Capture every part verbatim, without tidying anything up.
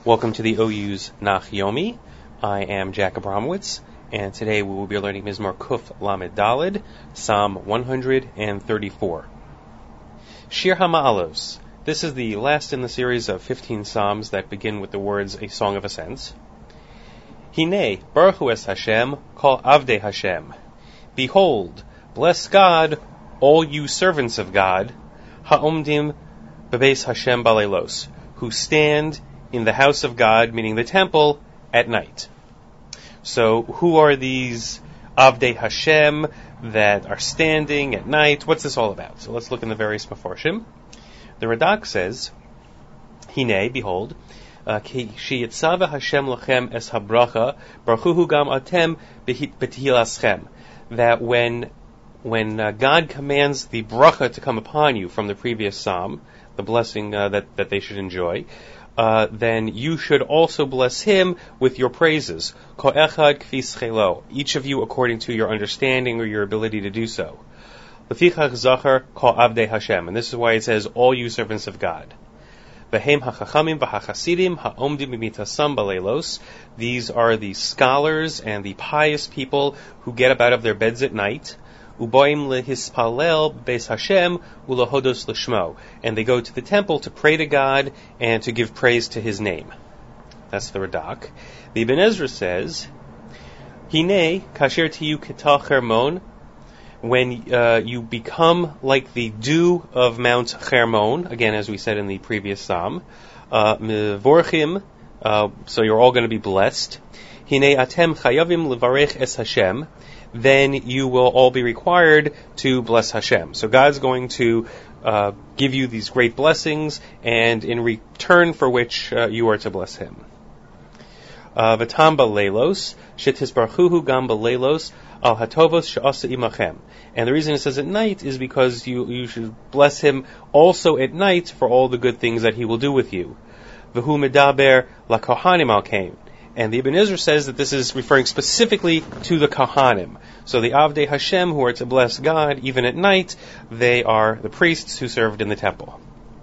Welcome to the O U's Nach Yomi. I am Jack Abramowitz, and today we will be learning Mizmor Kuf Lamed Daled, Psalm one thirty-four. Shir HaMa'alos. This is the last in the series of fifteen psalms that begin with the words A Song of Ascents. Hine, Baruch Hu es Hashem, Kol Avdei Hashem. Behold, bless God, all you servants of God, Ha'omdim Bebeis Hashem Balelos, who stand in the house of God, meaning the temple, at night. So, who are these Avdei Hashem that are standing at night? What's this all about? So let's look in the various Meforshim. The Radak says, Hine, behold, Ki yitzava Hashem lachem es habracha, baruchu gam atem b'tehilaschem. That when when uh, God commands the bracha to come upon you from the previous psalm, the blessing uh, that, that they should enjoy, uh, then you should also bless him with your praises. Ko echad kfi schelo, each of you according to your understanding or your ability to do so. Lefichach zachar ko avdei Hashem, and this is why it says, all you servants of God. V'hem hachachamim v'hachasidim ha'omdim b'mitasam balelos. These are the scholars and the pious people who get up out of their beds at night. Uboim lehispalel beis Hashem ulahodos l'shmo, and they go to the temple to pray to God and to give praise to His name. That's the Radak. The Ibn Ezra says, Hine kasher tiyu ketal Hermon, when uh, you become like the dew of Mount Hermon, again as we said in the previous psalm, mevorchim, uh, so you're all going to be blessed. Hine atem chayavim levarech es Hashem, then you will all be required to bless Hashem. So God's going to uh, give you these great blessings, and in return for which uh, you are to bless Him. V'tam balelos, shetisbarchuhu gam balelos, al hatovos she'asa imachem. And the reason it says at night is because you, you should bless Him also at night for all the good things that He will do with you. V'hu medaber la kohanim al kain. And the Ibn Ezra says that this is referring specifically to the Kohanim. So the Avdei Hashem, who are to bless God even at night, they are the priests who served in the temple.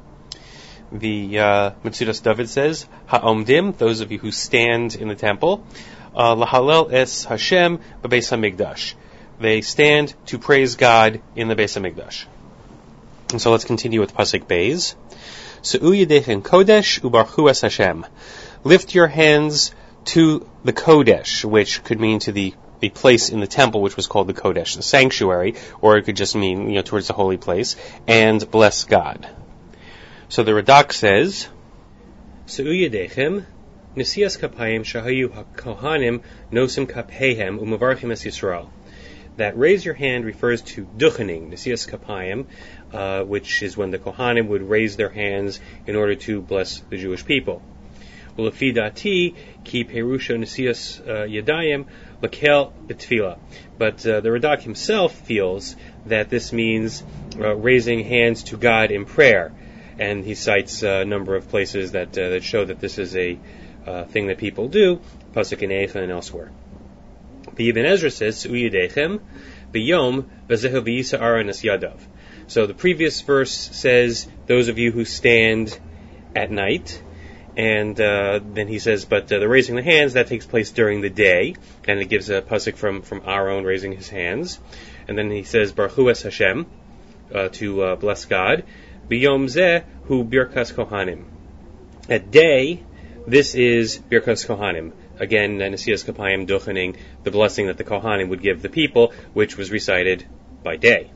The uh, Metzudas David says, Ha'omdim, those of you who stand in the temple, uh, Lahalel es Hashem b'Beis HaMikdash. They stand to praise God in the Beis HaMikdash. And so let's continue with Pasuk Beis. Se'u yedechem kodesh ubarchu es Hashem. Lift your hands to the Kodesh, which could mean to the a place in the temple which was called the Kodesh, the sanctuary, or it could just mean, you know, towards the holy place, and bless God. So the Radak says, Se'u yedechem, nesias kapayim shahayu hakohanim nosim kaphehem umavarchim es Yisrael. That raise your hand refers to duchening, nesias kapayim, uh, which is when the Kohanim would raise their hands in order to bless the Jewish people. Ulafidati ki perusha nesias yadayim lakel betfila. But uh, the Radak himself feels that this means uh, raising hands to God in prayer, and he cites uh, a number of places that uh, that show that this is a uh, thing that people do, Pasuk in Eicha and elsewhere. The Ibn Ezra says, Uyedechem b'yom v'zehu v'yisa ara nes yadav. So the previous verse says, those of you who stand at night. And uh, then he says, but uh, the raising the hands, that takes place during the day. And it gives a pasuk from, from Aaron raising his hands. And then he says, Baruch Hu es Hashem, uh, to uh, bless God. B'yom zeh hu birkas kohanim. At day, this is birkas kohanim. Again, nesias kapayim duchening, the blessing that the kohanim would give the people, which was recited by day.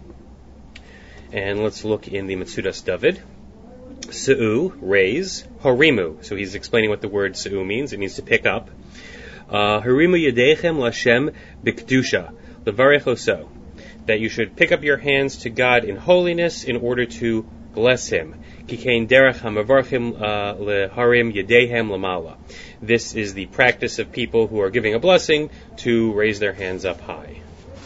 And let's look in the Metzudas David. Se'u, raise. Harimu. So he's explaining what the word se'u means. It means to pick up. Harimu yedechem lashem b'kedusha. Levarech oso. That you should pick up your hands to God in holiness in order to bless Him. Kikein derech hamavarchim leharim yedehem lamala. This is the practice of people who are giving a blessing to raise their hands up high.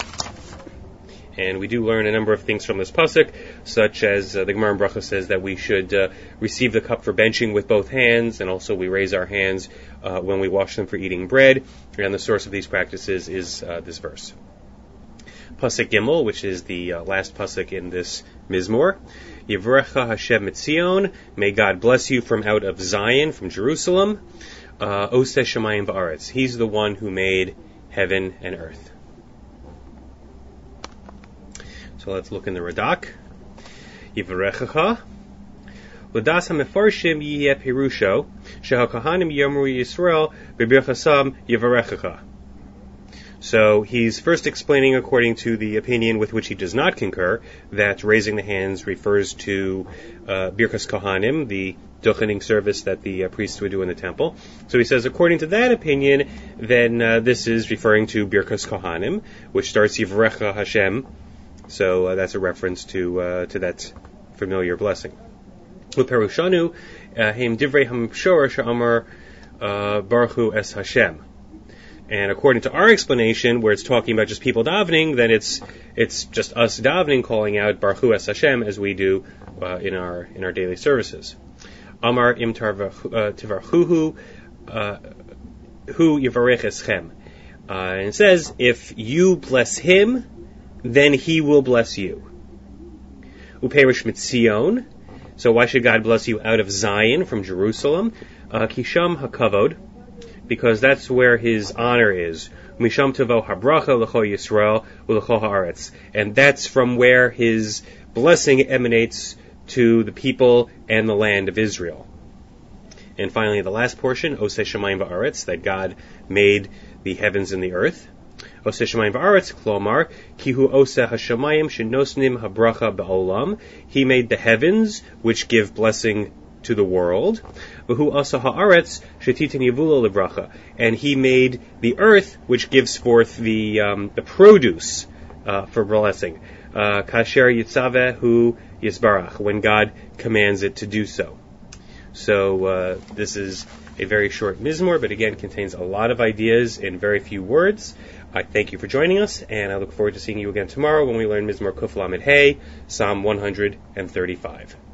And we do learn a number of things from this pasuk, such as uh, the Gemara in Bracha says that we should uh, receive the cup for benching with both hands, and also we raise our hands uh, when we wash them for eating bread. And the source of these practices is uh, this verse. Pasuk Gimel, which is the uh, last pasuk in this Mizmor, Yivrecha Hashem Mitzion. May God bless you from out of Zion, from Jerusalem. Uh, Oseh Shemayim Va'aretz. He's the one who made heaven and earth. So let's look in the Radak. Yivrechacha. L'das ha-mefarshim yiheh pirusho, sheha-kohanim yomru Yisrael, b'birchasam yivarechacha. So he's first explaining, according to the opinion with which he does not concur, that raising the hands refers to uh, Birkas Kohanim, the duchening service that the uh, priests would do in the temple. So he says, according to that opinion, then uh, this is referring to Birkas Kohanim, which starts Yivrecha Hashem. So uh, that's a reference to uh, to that familiar blessing. Uperushanu heim divrei hamshor she'amar Baruch Hu es Hashem. And according to our explanation, where it's talking about just people davening, then it's it's just us davening, calling out Baruch Hu es Hashem as we do uh, in our in our daily services. Amar im tivarchuhu hu yivarech eschem. And it says, if you bless him, then he will bless you. Uperish mitzion. So why should God bless you out of Zion, from Jerusalem? Kisham hakavod, because that's where His honor is. Misham tavo habracha l'cho Yisrael u'lecho haaretz, and that's from where His blessing emanates to the people and the land of Israel. And finally, the last portion, Oseh Shemayim Va'aretz, that God made the heavens and the earth. Oseh Shemayim Va'aretz, klomar, kihu oseh hashamayim shenosnim habracha ba'olam. He made the heavens, which give blessing to the world. V'hu oseh ha'aretz shetitin yivula lebracha. And He made the earth, which gives forth the um, the produce uh, for blessing. Uh, kasher yitzaveh hu yisbarach, when God commands it to do so. So uh, this is a very short mizmor, but again contains a lot of ideas in very few words. I thank you for joining us, and I look forward to seeing you again tomorrow when we learn Mizmor Kuf Lamed Hey, Psalm one thirty-five.